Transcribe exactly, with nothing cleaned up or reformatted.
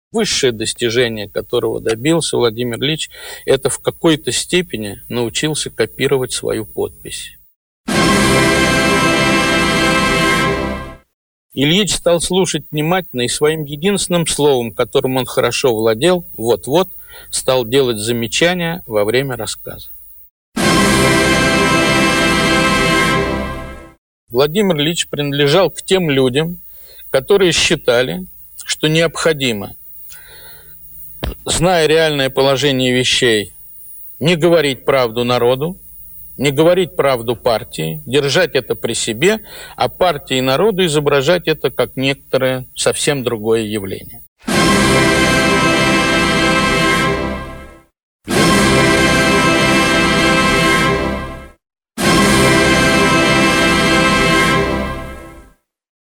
Высшее достижение, которого добился Владимир Ильич, это в какой-то степени научился копировать свою подпись. Ильич стал слушать внимательно и своим единственным словом, которым он хорошо владел, вот-вот, стал делать замечания во время рассказа. Владимир Ильич принадлежал к тем людям, которые считали, что необходимо, зная реальное положение вещей, не говорить правду народу, не говорить правду партии, держать это при себе, а партии и народу изображать это как некоторое совсем другое явление.